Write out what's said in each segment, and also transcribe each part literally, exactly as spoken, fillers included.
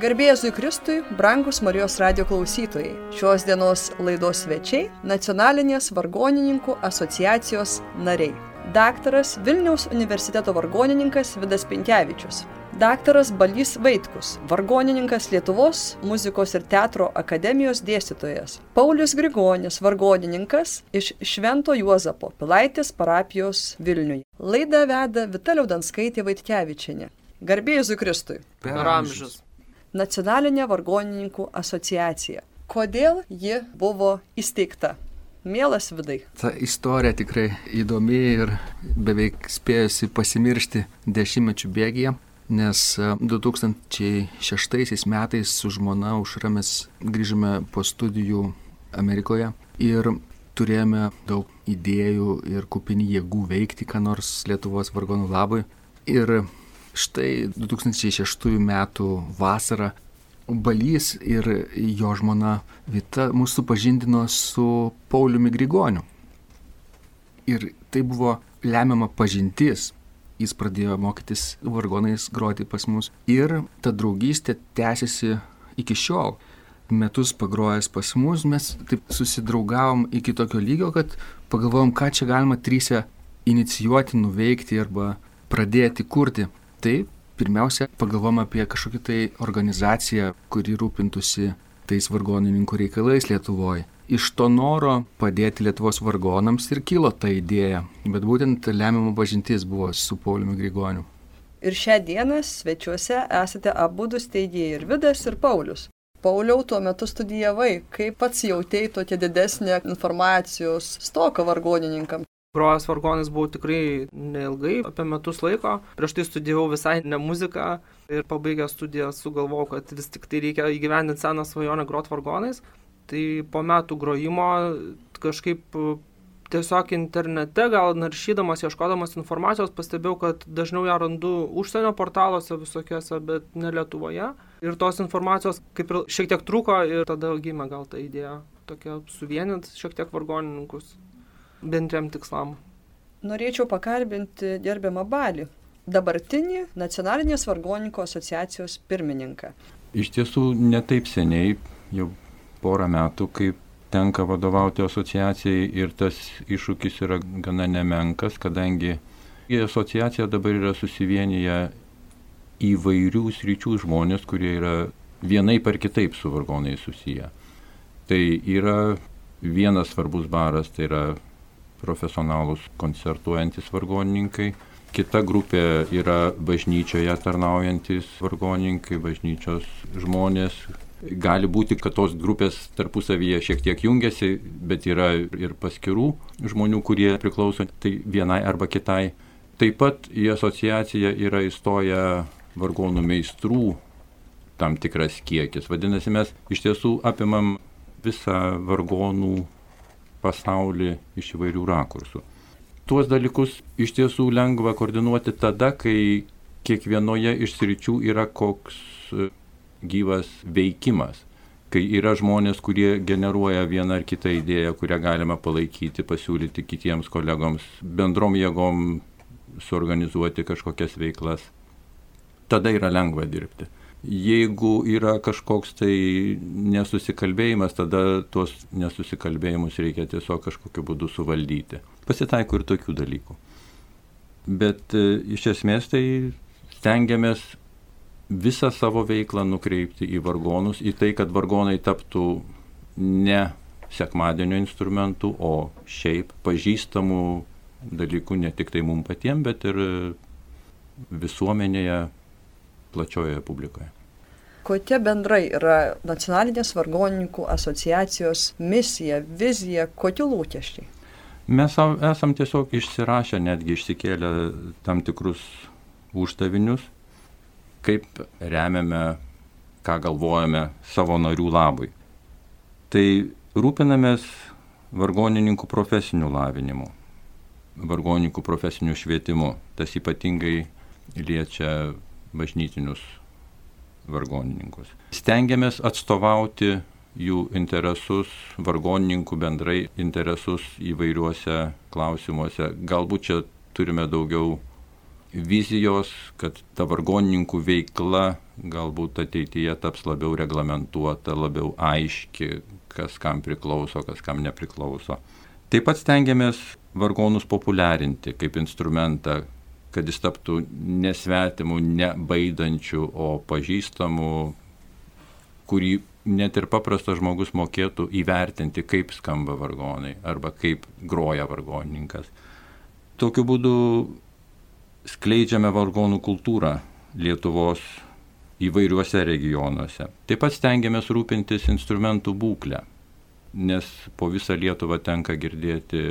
Garbė Jėzui Kristui, brangus Marijos radijo klausytojai. Šios dienos laidos svečiai – Nacionalinės vargonininkų asociacijos nariai. Daktaras Vilniaus universiteto vargonininkas Vidas Pinkevičius. Daktaras Balys Vaitkus, vargonininkas Lietuvos muzikos ir teatro akademijos dėstytojas. Paulius Grigonis, vargonininkas iš Švento Juozapo Pilaitės parapijos Vilniuje. Laidą veda Vita Liaudanskaitė Vaitkevičienė. Garbė Jėzui Kristui. Per amžius. Nacionalinė vargonininkų asociacija. Kodėl ji buvo įsteigta? Mielas Vidai. Ta istorija tikrai įdomi ir beveik spėjusi pasimiršti dešimtmečių bėgyje, nes du tūkstančiai šeštaisiais metais su žmona Aušra mes grįžome po studijų Amerikoje ir turėjome daug idėjų ir kupini jėgų veikti, ką nors Lietuvos vargonų labui. Ir štai du tūkstančiai šeštųjų metų vasarą Balys ir jo žmona Vita mus supažindino su Pauliumi Grigoniu. Ir tai buvo lemiama pažintis. Jis pradėjo mokytis vargonais groti pas mus. Ir ta draugystė tęsiasi iki šiol. Metus pagrojęs pas mus, mes taip susidraugavom iki tokio lygio, kad pagalvojom, ką čia galima trysia inicijuoti, nuveikti arba pradėti kurti. Tai pirmiausia, pagalvom apie kažkokią tai organizaciją, kuri rūpintųsi tais vargonininkų reikalais Lietuvoje. Iš to noro padėti Lietuvos vargonams ir kilo ta idėja, bet būtent lemiama pažintis buvo su Pauliumi Grigoniu. Ir šią dieną svečiuose esate abudu steigėjai, ir Vidas, ir Paulius. Pauliau, tuo metu studijavai, kaip pats jautei tokia didesnė informacijos stoka vargonininkams? Grojęs vargonis buvau tikrai neilgai, apie metus laiko. Prieš tai studijavau visai ne muziką ir pabaigęs studijas sugalvojau, kad vis tik tai reikia įgyvendinti seną svajonę grot vargonais. Tai po metų grojimo kažkaip tiesiog internete, gal naršydamas, ieškodamas informacijos, pastebėjau, kad dažniau ją randu užsienio portaluose visokiuose, bet ne Lietuvoje. Ir tos informacijos kaip ir šiek tiek trūko ir tada gimė gal ta idėja tokia suvienint šiek tiek vargonininkus bendriem tikslam. Norėčiau pakalbinti gerbiamą Balį, dabartinį Nacionalinės vargonininkų asociacijos pirmininką. Iš tiesų, ne taip seniai, jau porą metų, kaip tenka vadovauti asociacijai ir tas iššūkis yra gana nemenkas, kadangi asociacija dabar yra susivienyje įvairių sričių žmonės, kurie yra vienaip ar kitaip su vargonais susiję. Tai yra vienas svarbus baras, tai yra profesionalūs koncertuojantis vargonininkai. Kita grupė yra bažnyčioje tarnaujantis vargonininkai, bažnyčios žmonės. Gali būti, kad tos grupės tarpusavyje šiek tiek jungiasi, bet yra ir paskirų žmonių, kurie priklauso tai vienai arba kitai. Taip pat į asociaciją yra įstoję vargonų meistrų tam tikras kiekis. Vadinasi, mes iš tiesų apimam visą vargonų pasaulį iš įvairių rakursų. Tuos dalykus iš tiesų lengva koordinuoti tada, kai kiekvienoje iš sričių yra koks gyvas veikimas, kai yra žmonės, kurie generuoja vieną ar kitą idėją, kurią galima palaikyti, pasiūlyti kitiems kolegoms, bendrom jėgom suorganizuoti kažkokias veiklas. Tada yra lengva dirbti. Jeigu yra kažkoks tai nesusikalbėjimas, tada tuos nesusikalbėjimus reikia tiesiog kažkokiu būdu suvaldyti. Pasitaiko ir tokių dalykų. Bet e, iš esmės tai stengiamės visą savo veiklą nukreipti į vargonus, į tai, kad vargonai taptų ne sekmadienio instrumentų, o šiaip pažįstamų dalykų ne tik tai mums patiems, bet ir visuomenėje, plačiojoje publikoje. Kokia bendrai yra Nacionalinės vargonininkų asociacijos misija, vizija, kokie lūkesčiai? Mes esam tiesiog išsirašę, netgi išsikėlę tam tikrus uždavinius, kaip remiame, ką galvojame savo narių labui. Tai rūpinamės vargonininkų profesiniu lavinimu, vargonininkų profesiniu švietimu. Tas ypatingai liečia bažnytinius vargonininkus. Stengiamės atstovauti jų interesus, vargonininkų bendrai interesus įvairiuose klausimuose. Galbūt čia turime daugiau vizijos, kad ta vargonininkų veikla galbūt ateityje taps labiau reglamentuota, labiau aiški, kas kam priklauso, kas kam nepriklauso. Taip pat stengiamės vargonus populiarinti kaip instrumentą, kad jis taptų nesvetimų, nebaidančių, o pažįstamų, kurį net ir paprastas žmogus mokėtų įvertinti, kaip skamba vargonai arba kaip groja vargonininkas. Tokiu būdu skleidžiame vargonų kultūrą Lietuvos įvairiuose regionuose. Taip pat stengiamės rūpintis instrumentų būklę, nes po visą Lietuvą tenka girdėti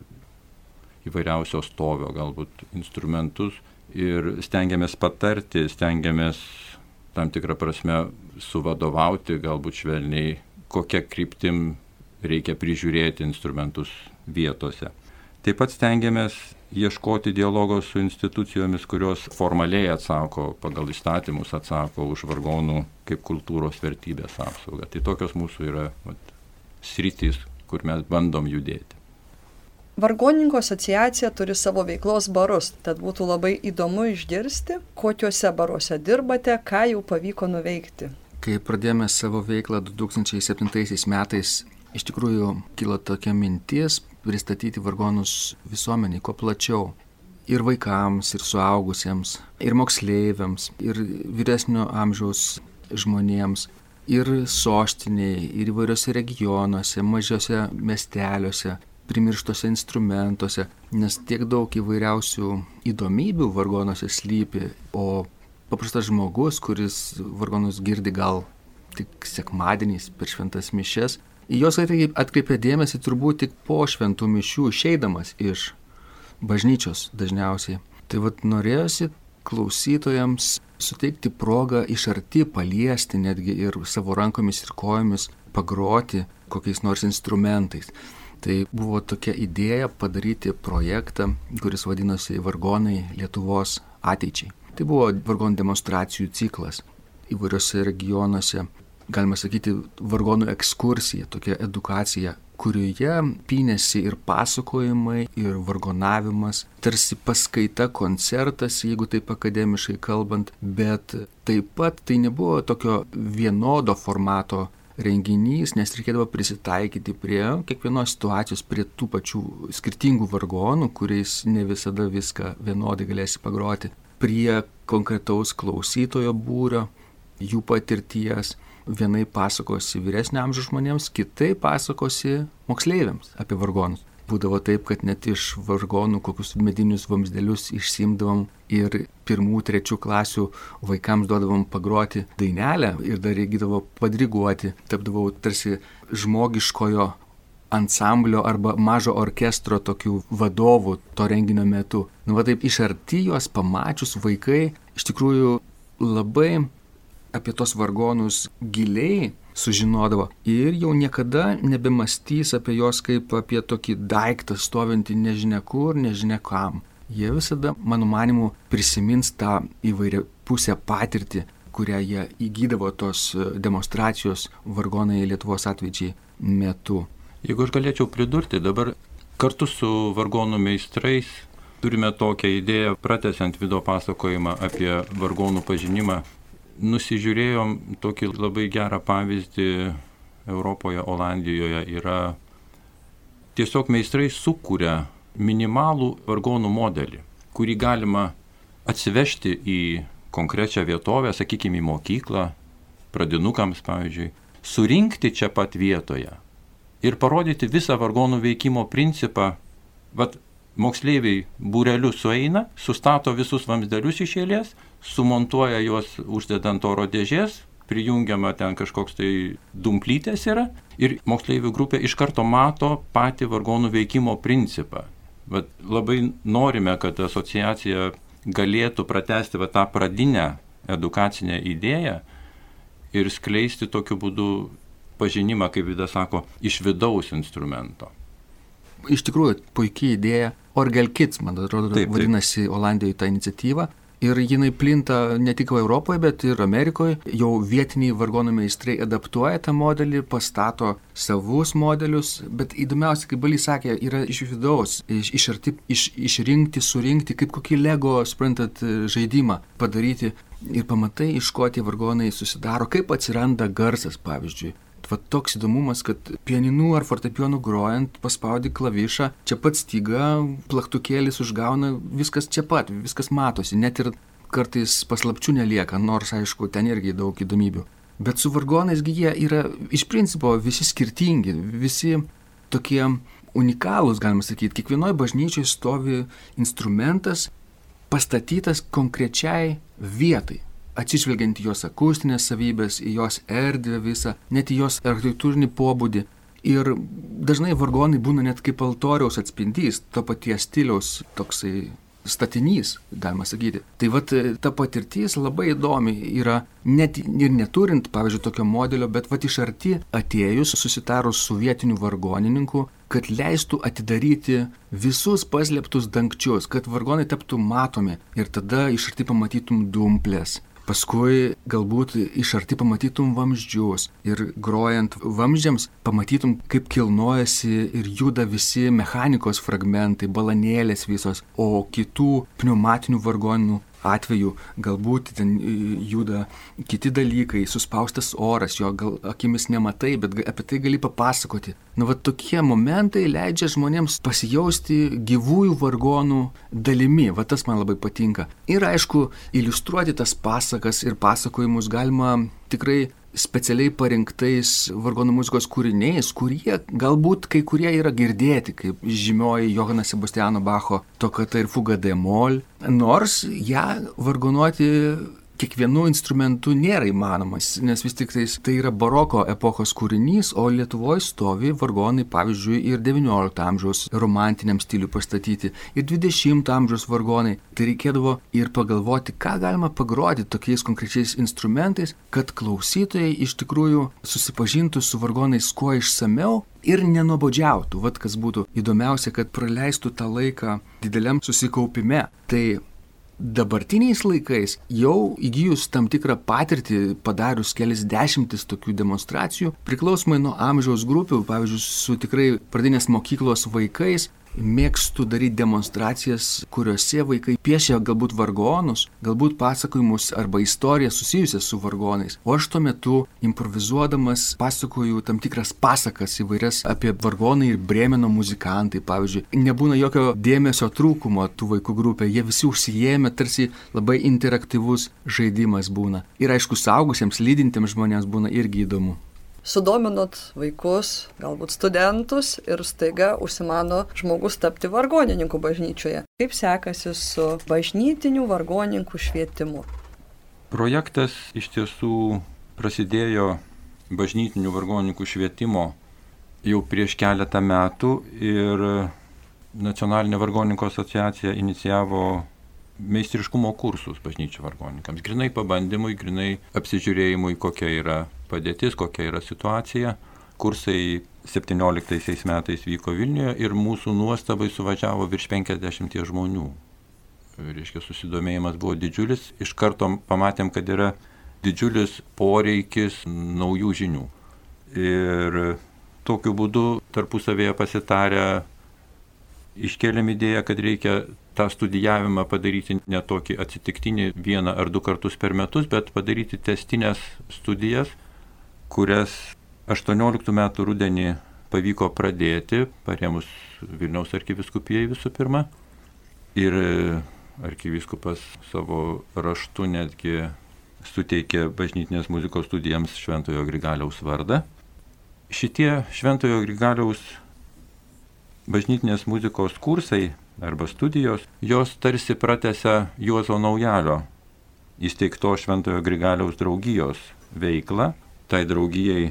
įvairiausio stovio galbūt instrumentus ir stengiamės patarti, stengiamės tam tikrą prasme suvadovauti, galbūt švelniai, kokia kryptim reikia prižiūrėti instrumentus vietose. Taip pat stengiamės ieškoti dialogo su institucijomis, kurios formaliai atsako, pagal įstatymus atsako už vargonų kaip kultūros vertybės apsaugą. Tai tokios mūsų yra vat, sritys, kur mes bandom judėti. Vargonininkų asociacija turi savo veiklos barus, tad būtų labai įdomu išgirsti, kokiuose baruose dirbate, ką jau pavyko nuveikti. Kai pradėjome savo veiklą du tūkstančiai septintaisiais metais, iš tikrųjų kilo tokia mintis pristatyti vargonus visuomeniai kuo plačiau. Ir vaikams, ir suaugusiems, ir moksleiviams, ir vyresnio amžiaus žmonėms, ir sostiniai, ir įvairiose regionuose, mažiose miesteliuose, primirštose instrumentuose, nes tiek daug įvairiausių įdomybių vargonuose slypi, o paprastas žmogus, kuris vargonus girdi gal tik sekmadieniais per šventas mišias, į jos atkreipia dėmesį turbūt tik po šventų mišių išeidamas iš bažnyčios dažniausiai. Tai vat norėjosi klausytojams suteikti progą iš arti paliesti netgi ir savo rankomis ir kojomis pagroti kokiais nors instrumentais. Tai buvo tokia idėja padaryti projektą, kuris vadinosi Vargonai Lietuvos ateičiai. Tai buvo vargonų demonstracijų ciklas įvairiose regionuose. Galima sakyti, vargonų ekskursija, tokia edukacija, kurioje pynėsi ir pasakojimai, ir vargonavimas, tarsi paskaita, koncertas, jeigu taip akademiškai kalbant, bet taip pat tai nebuvo tokio vienodo formato renginys, nes reikėdavo prisitaikyti prie kiekvienos situacijos, prie tų pačių skirtingų vargonų, kuriais ne visada viską vienodai galėsi pagroti, prie konkretaus klausytojo būrio, jų patirties. Vienai pasakosi vyresnio amžiaus žmonėms, kitai pasakosi moksleiviams apie vargonus. Būdavo taip, kad net iš vargonų kokius medinius vamzdelius išsiimdavom ir pirmų, trečių klasių vaikams duodavom pagroti dainelę ir dar reikėdavo padiriguoti. Tapdavau tarsi žmogiškojo ansamblio arba mažo orkestro tokių vadovų to renginio metu. Nu va taip iš arti juos pamačius vaikai iš tikrųjų labai apie tos vargonus giliai sužinodavo ir jau niekada nebemastys apie juos kaip apie tokį daiktą stovintį nežinia kur, nežinia kam. Jie visada, mano manimu, prisimins tą įvairią pusę patirtį, kurią jie įgydavo tos demonstracijos Vargonai Lietuvos atveidžiai metu. Jeigu aš galėčiau pridurti, dabar kartu su vargonų meistrais turime tokią idėją, pratęsiant Vido pasakojimą apie vargonų pažinimą. Nusižiūrėjom tokį labai gerą pavyzdį Europoje, Olandijoje. Yra tiesiog meistrai sukuria minimalų vargonų modelį, kurį galima atsivežti į konkrečią vietovę, sakykime, į mokyklą, pradinukams, pavyzdžiui, surinkti čia pat vietoje ir parodyti visą vargonų veikimo principą. Vat moksleiviai būreliu sueina, sustato visus vamzdelius iš eilės, sumontuoja juos uždedant oro dėžės, prijungiama ten kažkoks tai dumplytės yra ir moksleivių grupė iš karto mato patį vargonų veikimo principą. Bet labai norime, kad asociacija galėtų pratęsti va, tą pradinę edukacinę idėją ir skleisti tokiu būdu pažinimą, kaip Vidas sako, iš vidaus instrumento. Iš tikrųjų, puikiai idėja. Orgelkids, man atrodo, taip, taip. Vadinasi Olandijoje ta iniciatyva. Ir jinai plinta ne tik Europoje, bet ir Amerikoje. Jau vietiniai vargonų meistrai adaptuoja tą modelį, pastato savus modelius, bet įdomiausia, kaip Balys sakė, yra iš vidaus, iš, iš arti, iš, išrinkti, surinkti, kaip kokį Lego, suprantat, žaidimą padaryti. Ir pamatai, iš ko tie vargonai susidaro, kaip atsiranda garsas, pavyzdžiui. Va toks įdomumas, kad pianinu ar fortepijonu grojant, paspaudi klavišą, čia pat styga, plaktukėlis užgauna, viskas čia pat, viskas matosi, net ir kartais paslapčių nelieka, nors aišku, ten irgi daug įdomybių. Bet su vargonaisgi jie yra iš principo visi skirtingi, visi tokie unikalūs, galima sakyti. Kiekvienoje bažnyčioje stovi instrumentas pastatytas konkrečiai vietai, atsižvelgiant į jos akustinės savybės, į jos erdvę visą, net į jos architektūrinį pobūdį. Ir dažnai vargonai būna net kaip altoriaus atspindys, to paties stiliaus toksai statinys, galima sakyti. Tai vat ta patirtis labai įdomi yra, net ir neturint, pavyzdžiui, tokio modelio, bet vat iš arti atėjus, susitarus su vietiniu vargonininku, kad leistų atidaryti visus paslėptus dangčius, kad vargonai taptų matomi ir tada iš arti pamatytum dumplės. Paskui galbūt iš arti pamatytum vamzdžius ir grojant vamzdžiams pamatytum, kaip kilnojasi ir juda visi mechanikos fragmentai, balanėlės visos, o kitų pneumatinių vargonų atveju galbūt ten juda kiti dalykai, suspaustas oras, jo gal akimis nematai, bet apie tai gali papasakoti. Na, va tokie momentai leidžia žmonėms pasijausti gyvųjų vargonų dalimi, va tas man labai patinka. Ir aišku, iliustruoti tas pasakas ir pasakojimus galima tikrai specialiai parinktais vargonų muzikos kūriniais, kurie galbūt kai kurie yra girdėti, kaip žymioji Johano Sebastiano Bacho tokata ir fuga D mol, nors ją vargonuoti kiekvienu instrumentu nėra įmanomas, nes vis tik tais, tai yra baroko epochos kūrinys, o Lietuvoje stovi vargonai, pavyzdžiui, ir devyniolikto amžiaus romantiniam stiliui pastatyti, ir dvidešimto amžiaus vargonai. Tai reikėdavo ir pagalvoti, ką galima pagroti tokiais konkrečiais instrumentais, kad klausytojai iš tikrųjų susipažintų su vargonais kuo išsameu ir nenuobodžiautų. Vat kas būtų įdomiausia, kad praleistų tą laiką dideliam susikaupime. Tai dabartiniais laikais, jau įgijus tam tikrą patirtį, padarius kelis dešimtis tokių demonstracijų, priklausomai nuo amžiaus grupių, pavyzdžiui, su tikrai pradinės mokyklos vaikais, mėgstu daryti demonstracijas, kuriuose vaikai piešia galbūt vargonus, galbūt pasakojimus arba istorijas susijusias su vargonais. O aš tuo metu improvizuodamas pasakoju tam tikras pasakas įvairias apie vargonai ir Brėmeno muzikantai, pavyzdžiui. Nebūna jokio dėmesio trūkumo tų vaikų grupė, jie visi užsijėmė, tarsi labai interaktyvus žaidimas būna. Ir aišku, suaugusiems, lydintiems žmonėms būna irgi įdomu. Sudominot vaikus, galbūt studentus ir staiga užsimano žmogus tapti vargonininku bažnyčioje. Kaip sekasi su bažnytiniu vargonininkų švietimu? Projektas iš tiesų prasidėjo bažnytinių vargonininkų švietimo jau prieš keletą metų ir Nacionalinė vargonininkų asociacija inicijavo meistriškumo kursus bažnyčių vargonininkams. Grinai pabandymui, grinai apsižiūrėjimui, kokia yra padėtis, kokia yra situacija. Kursai septynioliktaisiais metais vyko Vilniuje ir mūsų nuostabai suvažiavo virš penkiasdešimt žmonių. Reiškia, susidomėjimas buvo didžiulis. Iš karto pamatėm, kad yra didžiulis poreikis naujų žinių. Ir tokiu būdu tarpusavėje pasitarę iškėlėm idėją, kad reikia tą studijavimą padaryti ne tokį atsitiktinį vieną ar du kartus per metus, bet padaryti testinės studijas, kurias aštuonioliktų metų rudenį pavyko pradėti, parėmus Vilniaus arkivyskupijai visų pirma. Ir arkivyskupas savo raštu netgi suteikė bažnytinės muzikos studijams Šventojo Grigaliaus vardą. Šitie Šventojo Grigaliaus bažnytinės muzikos kursai arba studijos, jos tarsi pratęsia Juozo Naujalio įsteigto Šventojo Grigaliaus draugijos veiklą. Tai draugijai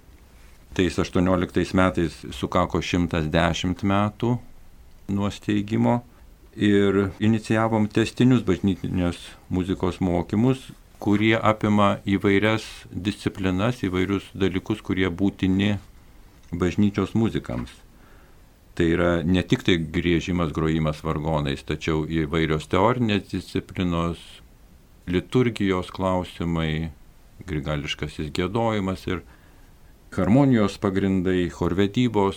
tais aštuonioliktais metais sukako šimtas dešimt metų nuo steigimo ir inicijavom tęstinius bažnytinės muzikos mokymus, kurie apima įvairias disciplinas, įvairius dalykus, kurie būtini bažnyčios muzikams. Tai yra ne tik tai griežimas, grojimas vargonais, tačiau įvairios teorinės disciplinos, liturgijos klausimai, grigališkasis giedojimas ir harmonijos pagrindai, chorvedybos,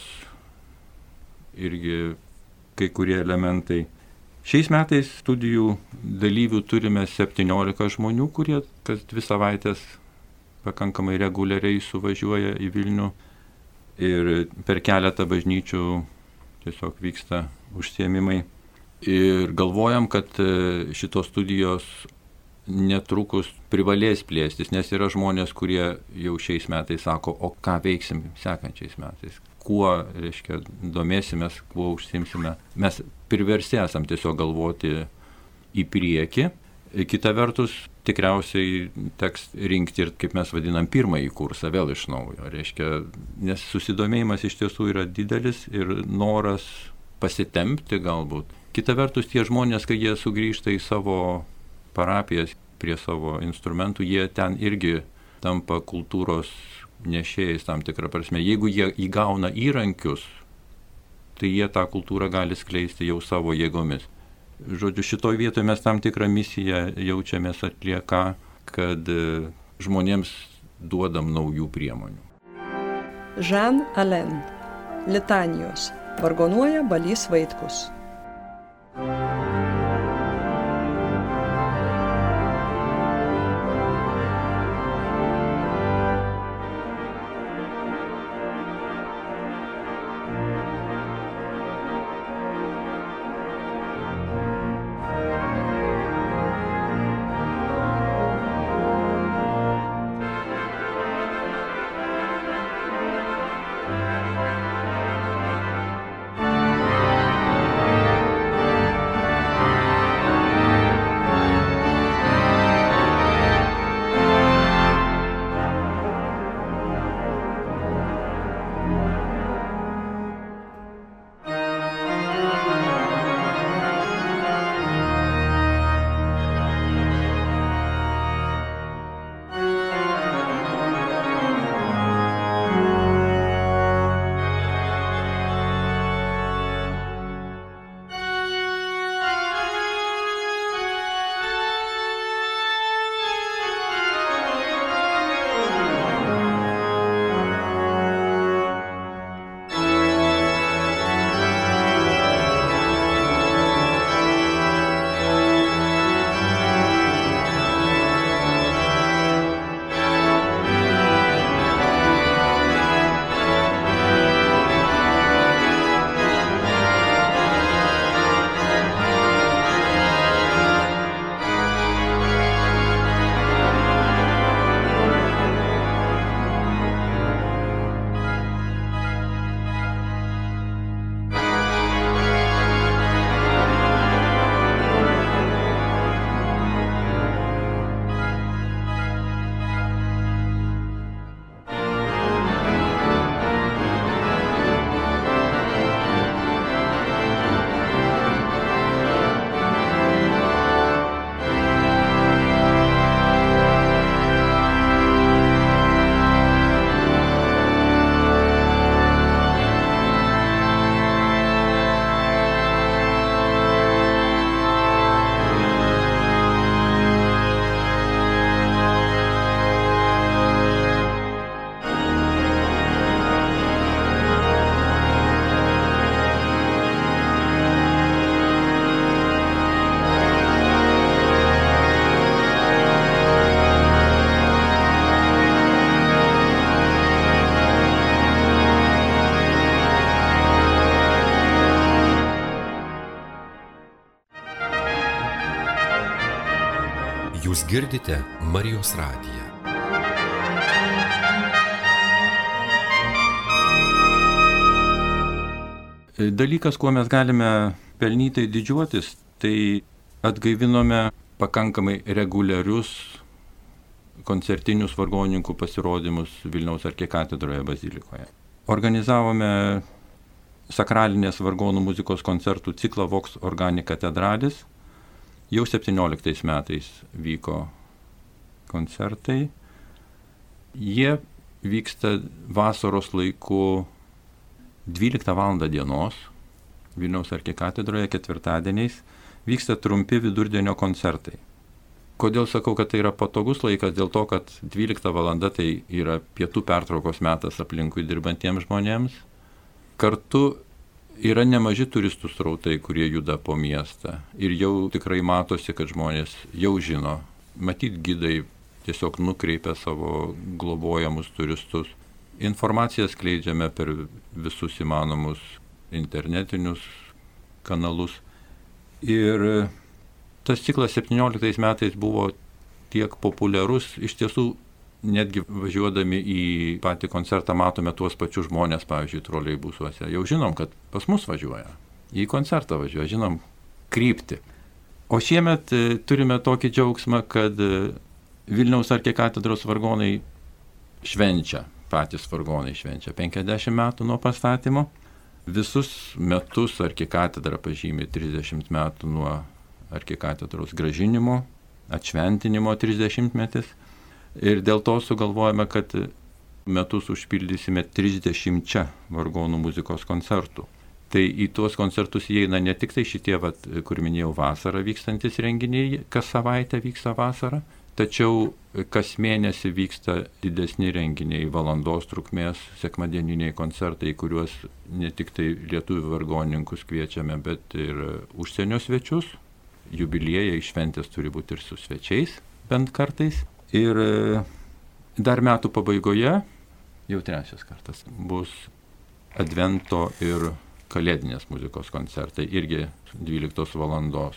irgi kai kurie elementai. Šiais metais studijų dalyvių turime septyniolika žmonių, kurie kas dvi savaitės pakankamai reguliariai suvažiuoja į Vilnių ir per keletą bažnyčių tiesiog vyksta užsiėmimai. Ir galvojam, kad šitos studijos netrukus privalės plėstis, nes yra žmonės, kurie jau šiais metais sako, o ką veiksim sekančiais metais, kuo, reiškia, domėsimės, kuo užsimsime. Mes priversti esam tiesiog galvoti į priekį. Kita vertus, tikriausiai teks rinkti ir, kaip mes vadinam, pirmąjį kursą vėl iš naujo. Reiškia, nes susidomėjimas iš tiesų yra didelis ir noras pasitempti galbūt. Kita vertus, tie žmonės, kai jie sugrįžta į savo parapijas prie savo instrumentų, jie ten irgi tampa kultūros nešėjais tam tikrą prasme. Jeigu jie įgauna įrankius, tai jie tą kultūrą gali skleisti jau savo jėgomis. Žodžiu, šitoj vietoje mes tam tikrą misiją jaučiamės atlieka, kad žmonėms duodam naujų priemonių. Jean Alain. Litanijos. Vargonuoja Balys Vaitkus. Jūs girdite Marijos radiją. Dalykas, kuo mes galime pelnytai didžiuotis, tai atgaivinome pakankamai reguliarius koncertinius vargonininkų pasirodymus Vilniaus arkikatedroje bazilikoje. Organizavome sakralinės vargonų muzikos koncertų ciklą Vox Organi Cathedralis. Jau septynioliktais metais vyko koncertai. Jie vyksta vasaros laiku dvyliktą valandą dienos Vilniaus arkikatedroje ketvirtadieniais vyksta trumpi vidurdienio koncertai. Kodėl sakau, kad tai yra patogus laikas? Dėl to, kad dvylikta valanda tai yra pietų pertraukos metas aplinkui dirbantiems žmonėms. Kartu yra nemaži turistų srautai, kurie juda po miestą. Ir jau tikrai matosi, kad žmonės jau žino. Matyt, gidai tiesiog nukreipia savo globojamus turistus. Informaciją skleidžiame per visus įmanomus internetinius kanalus. Ir tas ciklas septynioliktais metais buvo tiek populiarus, iš tiesų netgi važiuodami į patį koncertą matome tuos pačius žmonės, pavyzdžiui, troleibusuose. Jau žinom, kad pas mus važiuoja, į koncertą važiuoja, žinom kryptį. O šiemet turime tokį džiaugsmą, kad Vilniaus arkikatedros vargonai švenčia, patys vargonai švenčia penkiasdešimt metų nuo pastatymo. Visus metus arkikatedra pažymė trisdešimt metų nuo arkikatedros gražinimo, atšventinimo trisdešimtmetis. Ir dėl to sugalvojame, kad metus užpildysime trisdešimčia vargonų muzikos koncertų. Tai į tuos koncertus įeina ne tik tai šitie, vat, kur minėjau, vasarą vykstantis renginiai, kas savaitę vyksta vasarą, tačiau kas mėnesį vyksta didesni renginiai, valandos trukmės, sekmadieniniai koncertai, kuriuos ne tik tai lietuvių vargonininkus kviečiame, bet ir užsienio svečius. Jubiliejai šventės turi būti ir su svečiais, bent kartais. Ir dar metų pabaigoje, jau trečias kartas, bus advento ir kalėdinės muzikos koncertai, irgi dvyliktos valandos.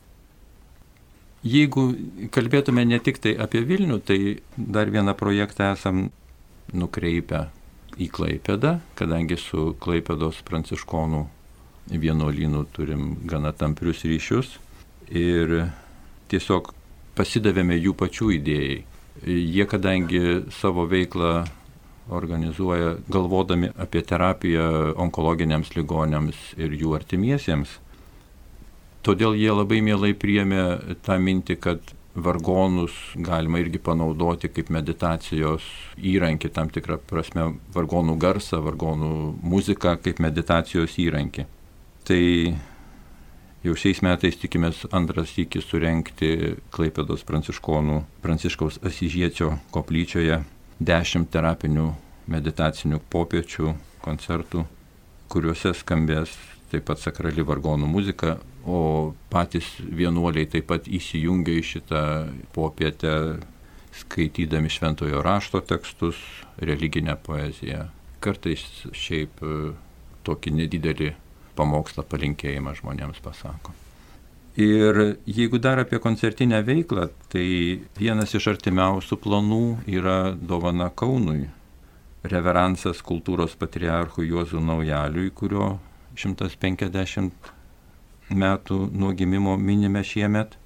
Jeigu kalbėtume ne tik tai apie Vilnių, tai dar vieną projektą esam nukreipę į Klaipėdą, kadangi su Klaipėdos pranciškonų vienuolynu turim gana tamprius ryšius ir tiesiog pasidavėme jų pačių idėjai. Jie, kadangi savo veiklą organizuoja galvodami apie terapiją onkologiniams ligoniams ir jų artimiesiems, todėl jie labai mielai priėmė tą mintį, kad vargonus galima irgi panaudoti kaip meditacijos įrankį, tam tikrą prasme vargonų garsą, vargonų muziką kaip meditacijos įrankį. Tai jau šiais metais tikimės antras sykį surengti Klaipėdos pranciškonų Pranciškaus Asyžiečio koplyčioje dešimt terapinių meditacinių popiečių koncertų, kuriuose skambės taip pat sakrali vargonų muzika, o patys vienuoliai taip pat įsijungia į šitą popietę, skaitydami šventojo rašto tekstus, religinę poeziją. Kartais šiaip tokį nedidelį pamokslą, palinkėjimą žmonėms pasako. Ir jeigu dar apie koncertinę veiklą, tai vienas iš artimiausių planų yra dovana Kaunui. Reveransas kultūros patriarchui Juozui Naujaliui, kurio šimtas penkiasdešimt metų nuo gimimo minime šiemet.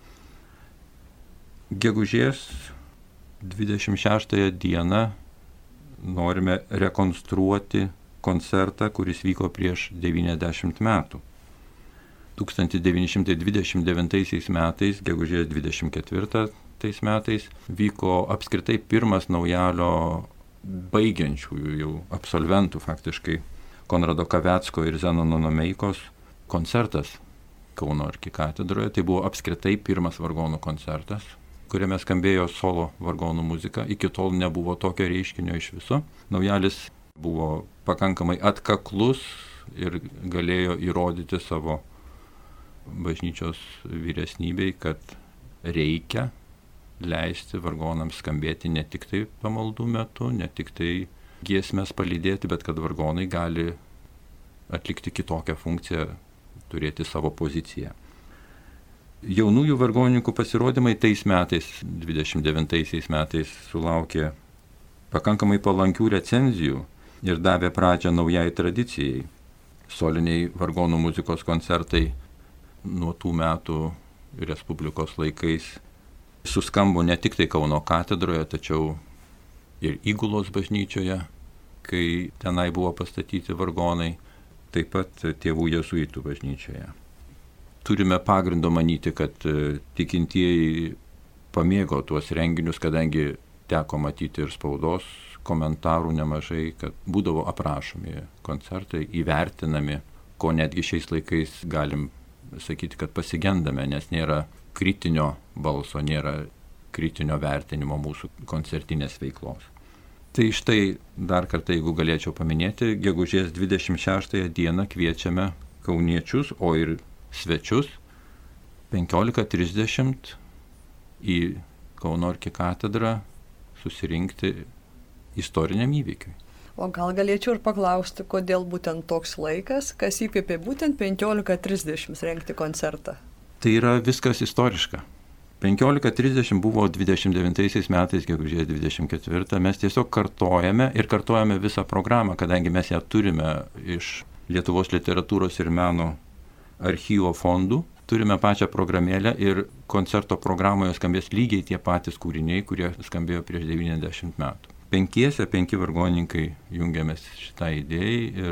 Gegužės dvidešimt šeštąją dieną norime rekonstruoti koncertą, kuris vyko prieš devyniasdešimt metų. tūkstantis devyni šimtai dvidešimt devintaisiais metais, gegužės dvidešimt ketvirtais metais, vyko apskritai pirmas Naujalio baigiančiųjų jau absolventų faktiškai Konrado Kavecko ir Zenono Nomeikos koncertas Kauno arkikatedroje. Tai buvo apskritai pirmas vargonų koncertas, kuriame skambėjo solo vargonų muzika. Iki tol nebuvo tokio reiškinio iš viso. Naujalis buvo pakankamai atkaklus ir galėjo įrodyti savo bažnyčios vyresnybei, kad reikia leisti vargonams skambėti ne tik tai pamaldų metu, ne tik tai giesmes palydėti, bet kad vargonai gali atlikti kitokią funkciją, turėti savo poziciją. Jaunųjų vargonininkų pasirodymai tais metais, dvidešimt devintaisiais metais, sulaukė pakankamai palankių recenzijų ir davė pradžią naujai tradicijai. Soliniai vargonų muzikos koncertai nuo tų metų Respublikos laikais suskambo ne tik tai Kauno katedroje, tačiau ir Įgulos bažnyčioje, kai tenai buvo pastatyti vargonai, taip pat tėvų jėzuitų bažnyčioje. Turime pagrindo manyti, kad tikintieji pamėgo tuos renginius, kadangi teko matyti ir spaudos komentarų nemažai, kad būdavo aprašomi koncertai, įvertinami, ko netgi šiais laikais galim sakyti, kad pasigendame, nes nėra kritinio balso, nėra kritinio vertinimo mūsų koncertinės veiklos. Tai štai dar kartą, jeigu galėčiau paminėti, gegužės dvidešimt šeštąją dieną kviečiame kauniečius, o ir svečius penkiolika trisdešimt į Kauno arkikatedrą susirinkti istoriniam įvykiui. O gal galėčiau ir paklausti, kodėl būtent toks laikas, kas įkvėpė būtent penkiolika trisdešimt rengti koncertą? Tai yra viskas istoriška. penkiolika trisdešimt buvo dvidešimt devintaisiais metais, gegužės dvidešimt ketvirtą. Mes tiesiog kartojame ir kartojame visą programą, kadangi mes ją turime iš Lietuvos literatūros ir meno archyvo fondų. Turime pačią programėlę ir koncerto programoje skambės lygiai tie patys kūriniai, kurie skambėjo prieš devyniasdešimt metų. Penkiese, penki vargonininkai jungiamės šitai idėjai ir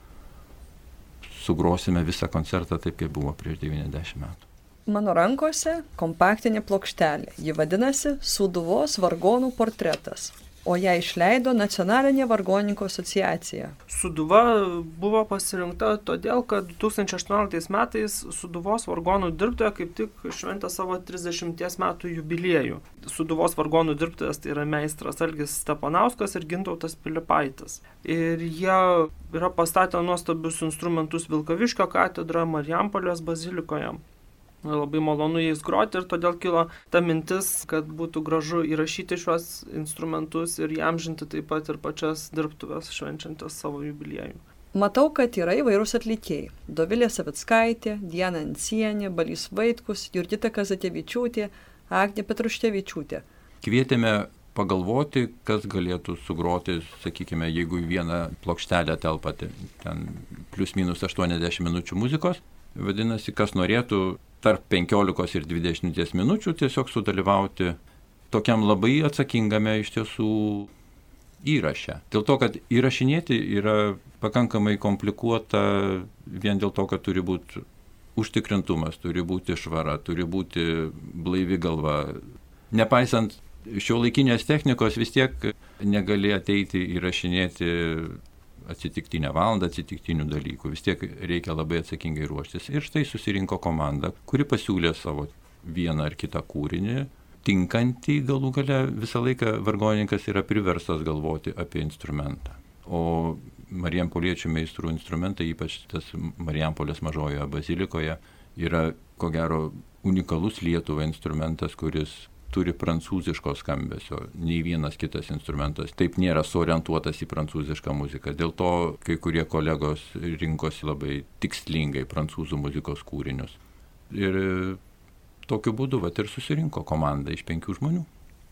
sugrosime visą koncertą taip, kaip buvo prieš devyniasdešimt metų. Mano rankose kompaktinė plokštelė. Ji vadinasi Sūduvos vargonų portretas, o ją išleido Nacionalinė vargonininkų asociacija. Sūduva buvo pasirinkta todėl, kad du tūkstančiai aštuonioliktais metais Sūduvos vargonų dirbtuvė kaip tik šventė savo trisdešimties metų jubiliejų. Sūduvos vargonų dirbtuvės tai yra meistras Algis Stepanauskas ir Gintautas Pilipaitis. Ir jie yra pastatę nuostabius instrumentus Vilkaviškio katedroje, Marijampolės bazilikoje. Labai malonu jais groti ir todėl kilo ta mintis, kad būtų gražu įrašyti šiuos instrumentus ir įamžinti taip pat ir pačias dirbtuves švenčiantis savo jubiliejų. Matau, kad yra įvairūs atlikėjai. Dovilė Savickaitė, Diana Ancienė, Balys Vaitkus, Jurgita Kazatevičiūtė, Agnė Petruškevičiūtė. Kvietėme pagalvoti, kas galėtų sugroti, sakykime, jeigu į vieną plokštelę telpa ten plius minus aštuoniasdešimt minučių muzikos. Vadinasi, kas norėtų tarp penkiolikos ir dvidešimties minučių tiesiog sudalyvauti tokiam labai atsakingame iš tiesų įraše. Dėl to, kad įrašinėti yra pakankamai komplikuota vien dėl to, kad turi būti užtikrintumas, turi būti švara, turi būti blaivi galva. Nepaisant šiuolaikinės technikos, vis tiek negali ateiti įrašinėti atsitiktinę valandą, atsitiktinių dalykų. Vis tiek reikia labai atsakingai ruoštis. Ir štai susirinko komanda, kuri pasiūlė savo vieną ar kitą kūrinį, tinkantį galų gale. Visą laiką vargonininkas yra priverstas galvoti apie instrumentą. O marijampoliečių meistrų instrumentai, ypač tas Marijampolės mažojoje bazilikoje, yra ko gero unikalus Lietuvai instrumentas, kuris turi prancūziško skambesio. Nei vienas kitas instrumentas taip nėra suorientuotas į prancūzišką muziką. Dėl to kai kurie kolegos rinkosi labai tikslingai prancūzų muzikos kūrinius. Ir tokiu būdu vat ir susirinko komanda iš penkių žmonių.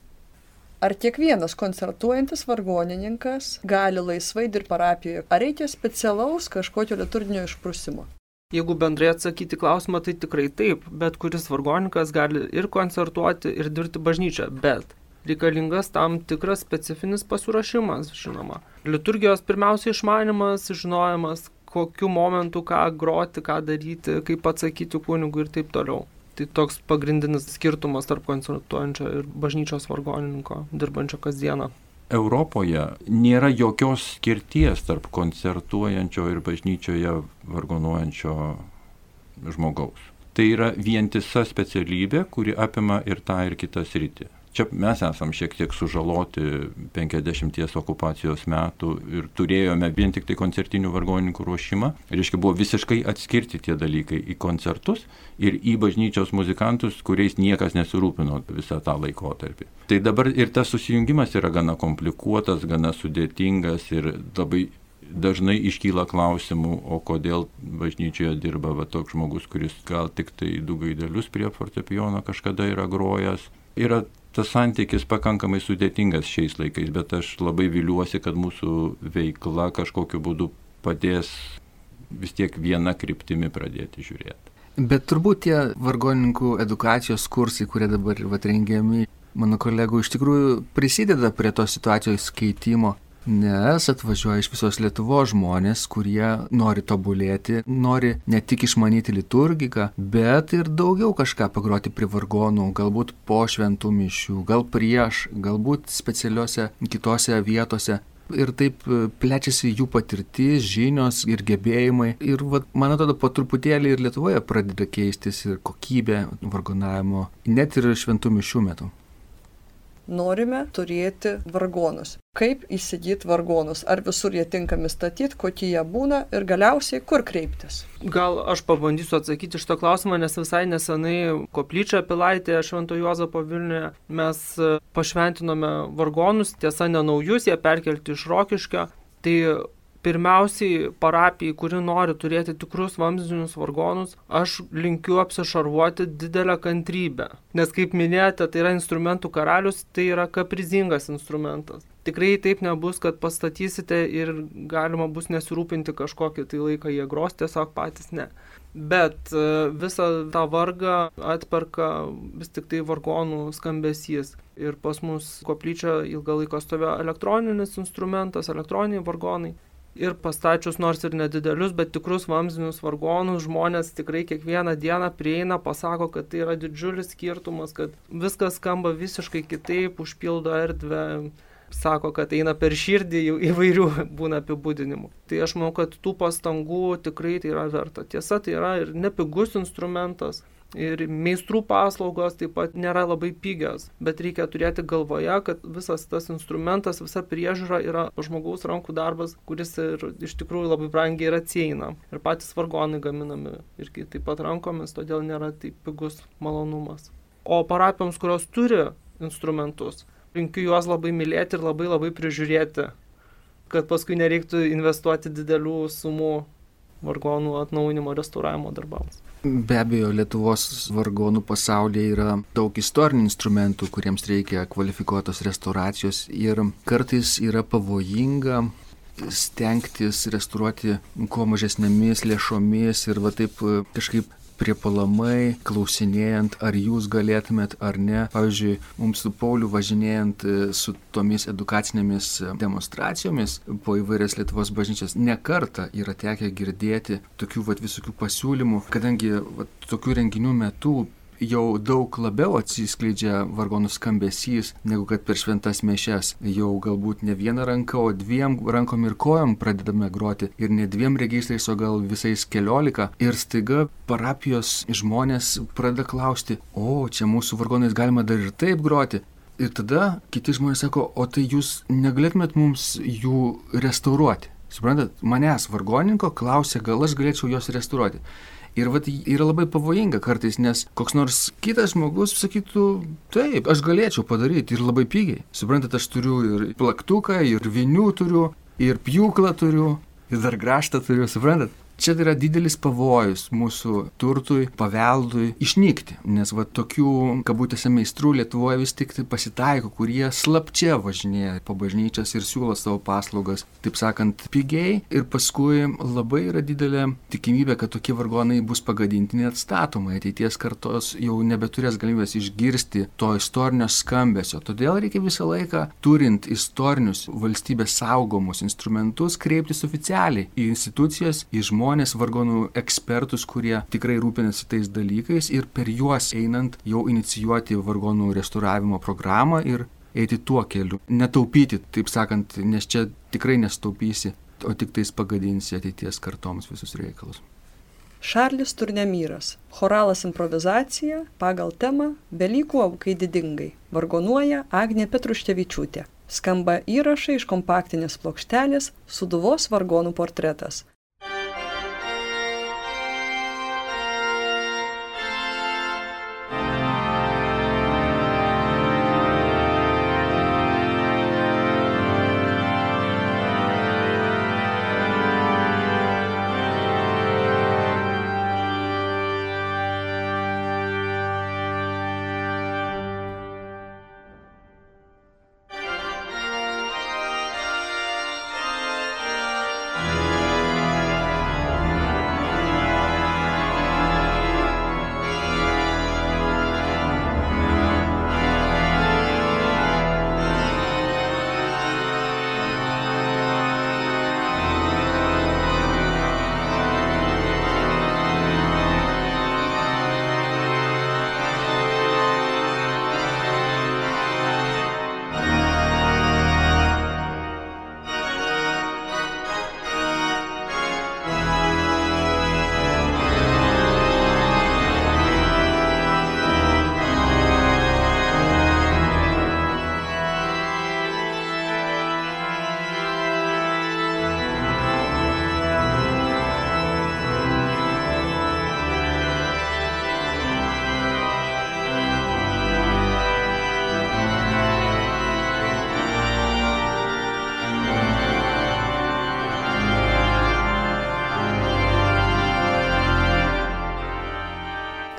Ar kiekvienas koncertuojantis vargonininkas gali laisvai dirbti parapijoje? Ar reikia specialaus kažkokio liturginio išprusimo? Jeigu bendrai atsakyti klausimą, tai tikrai taip, bet kuris vargonininkas gali ir koncertuoti, ir dirbti bažnyčią, bet reikalingas tam tikras specifinis pasiruošimas, žinoma. Liturgijos pirmiausia išmanimas, žinojimas, kokiu momentu ką groti, ką daryti, kaip atsakyti kunigui ir taip toliau. Tai toks pagrindinis skirtumas tarp koncertuojančio ir bažnyčios vargonininko, dirbančio kasdieną. Europoje nėra jokios skirties tarp koncertuojančio ir bažnyčioje vargonuojančio žmogaus. Tai yra vientisa specialybė, kuri apima ir tą, ir kitą sritį. Čia mes esam šiek tiek sužaloti penkiasdešimties okupacijos metų ir turėjome vien tik tai koncertinių vargonininkų ruošimą. Reiškia, buvo visiškai atskirti tie dalykai į koncertus ir į bažnyčios muzikantus, kuriais niekas nesirūpino visą tą laikotarpį. Tai dabar ir tas susijungimas yra gana komplikuotas, gana sudėtingas ir labai dažnai iškyla klausimų, o kodėl bažnyčioje dirba va, toks žmogus, kuris gal tik tai du gaidelius prie fortepijono kažkada yra grojęs. Yra tas santykis pakankamai sudėtingas šiais laikais, bet aš labai viliuosi, kad mūsų veikla kažkokiu būdu padės vis tiek viena kryptimi pradėti žiūrėti. Bet turbūt tie vargonininkų edukacijos kursai, kurie dabar vat rengiami, mano kolegų, iš tikrųjų prisideda prie tos situacijos keitimo. nes atvažiuoja iš visos Lietuvos žmonės, kurie nori tobulėti, nori ne tik išmanyti liturgiką, bet ir daugiau kažką pagroti prie vargonų, galbūt po šventų mišių, gal prieš, galbūt specialiuose kitose vietose. Ir taip plečiasi jų patirtis, žinios ir gebėjimai. Ir vat, man atrodo, po truputėlį ir Lietuvoje pradeda keistis ir kokybė vargonavimo, net ir šventų mišių metu. Norime turėti vargonus. Kaip įsigyti vargonus? Ar visur jie tinkami statyti, kokie jie būna ir galiausiai kur kreiptis? Gal aš pabandysiu atsakyti šitą klausimą, nes visai nesenai koplyčioje Pilaitėje Švento Juozapo Vilniuje mes pašventinome vargonus, tiesa ne naujus, jie perkelti iš Rokiškio. Tai pirmiausiai parapijai, kuri nori turėti tikrus vamzdinius vargonus, aš linkiu apsišarvuoti didelę kantrybę. Nes kaip minėjote, tai yra instrumentų karalius, tai yra kaprizingas instrumentas. Tikrai taip nebus, kad pastatysite ir galima bus nesirūpinti kažkokį tai laiką, jie gros tiesiog patys ne. Bet visą tą vargą atperka vis tik tai vargonų skambesys. Ir pas mus koplyčia ilgą laiką stovėjo elektroninis instrumentas, elektroniniai vargonai. Ir pastačius nors ir nedidelius, bet tikrus vamzdinius vargonus, žmonės tikrai kiekvieną dieną prieina, pasako, kad tai yra didžiulis skirtumas, kad viskas skamba visiškai kitaip, užpildo erdvę, sako, kad eina per širdį, įvairių būna apibūdinimų. Tai aš manau, kad tų pastangų tikrai tai yra verta. Tiesa, tai yra ir nepigus instrumentas. Ir meistrų paslaugos taip pat nėra labai pigios, bet reikia turėti galvoje, kad visas tas instrumentas, visa priežiūra yra žmogaus rankų darbas, kuris ir iš tikrųjų labai brangiai ir atsieina. Ir patys vargonai gaminami irgi taip pat rankomis, todėl nėra taip pigus malonumas. O parapijoms, kurios turi instrumentus, linkiu juos labai mylėti ir labai labai prižiūrėti, kad paskui nereiktų investuoti didelių sumų vargonų atnaujinimo, restauravimo darbams. Be abejo, Lietuvos vargonų pasaulyje yra daug istorinių instrumentų, kuriems reikia kvalifikuotos restauracijos ir kartais yra pavojinga stengtis restauruoti kuo mažesnėmis lėšomis ir va taip kažkaip priepalamai, klausinėjant, ar jūs galėtumėt ar ne. Pavyzdžiui, mums su Pauliu važinėjant su tomis edukacinėmis demonstracijomis po įvairias Lietuvos bažnyčias, ne kartą yra tekę girdėti tokių vat, visokių pasiūlymų, kadangi vat, tokių renginių metu jau daug labiau atsiskleidžia vargonų skambesys, negu kad per šventas mišias. Jau galbūt ne viena ranka, o dviem rankom ir kojom pradedame groti. Ir ne dviem registrais, o gal visais keliolika. Ir staiga parapijos žmonės pradeda klausti, o čia mūsų vargonais galima dar ir taip groti. Ir tada kiti žmonės sako, o tai jūs negalėtumėt mums jų restauruoti. Suprantat, manęs vargoninko klausė, gal aš galėčiau juos restauruoti. Ir vat, yra labai pavojinga kartais, nes koks nors kitas žmogus sakytų, taip, aš galėčiau padaryti ir labai pigiai. Suprantat, aš turiu ir plaktuką, ir vinių turiu, ir pjūklą turiu, ir dar grąžtą turiu, suprantat. Čia yra didelis pavojus mūsų turtui, paveldui išnykti, nes va tokių, kabutėse, meistrų Lietuvoje vis tik tai pasitaiko, kurie slapčia važinėja po bažnyčias ir siūlo savo paslaugas, taip sakant, pigiai, ir paskui labai yra didelė tikimybė, kad tokie vargonai bus pagadinti neatstatomai, ateities kartos jau nebeturės galimybės išgirsti to istorinio skambesio. Todėl reikia visą laiką, turint istorinius valstybės saugomus instrumentus, kreiptis oficialiai į institucijas, į žmonės, žmonės, vargonų ekspertus, kurie tikrai rūpinasi tais dalykais ir per juos einant jau inicijuoti vargonų restauravimo programą ir eiti tuo keliu. Netaupyti, taip sakant, nes čia tikrai nestaupysi, o tik tais pagadinsi ateities kartoms visus reikalus. Šarlis Turnemyras. Choralas improvizacija pagal temą Velykų aukai didingai. Vargonuoja Agnė Petruškevičiūtė. Skamba įrašai iš kompaktinės plokštelės Sūduvos vargonų portretas.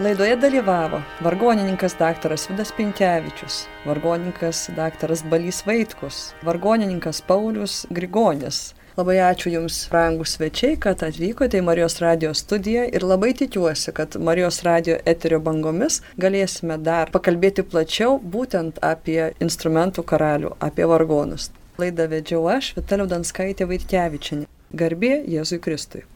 Laidoje dalyvavo vargonininkas daktaras Vidas Pinkevičius, vargonininkas daktaras Balys Vaitkus, vargonininkas Paulius Grigonis. Labai ačiū Jums, brangūs svečiai, kad atvykote į Marijos radijo studiją ir labai tikiuosi, kad Marijos radijo eterio bangomis galėsime dar pakalbėti plačiau būtent apie instrumentų karalių, apie vargonus. Laidą vedžiau aš, Vita Liaudanskaitė Vaitkevičienė. Garbė Jėzui Kristui.